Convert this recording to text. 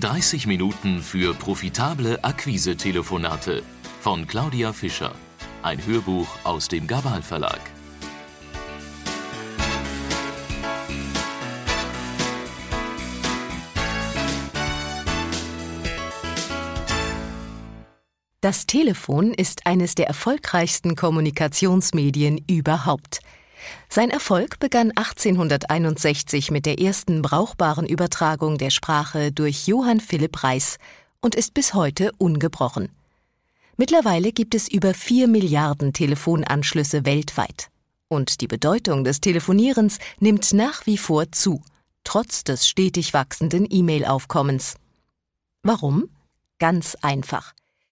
30 Minuten für profitable Akquise-Telefonate von Claudia Fischer. Ein Hörbuch aus dem Gabal Verlag. Das Telefon ist eines der erfolgreichsten Kommunikationsmedien überhaupt. Sein Erfolg begann 1861 mit der ersten brauchbaren Übertragung der Sprache durch Johann Philipp Reis und ist bis heute ungebrochen. Mittlerweile gibt es über 4 Milliarden Telefonanschlüsse weltweit. Und die Bedeutung des Telefonierens nimmt nach wie vor zu, trotz des stetig wachsenden E-Mail-Aufkommens. Warum? Ganz einfach.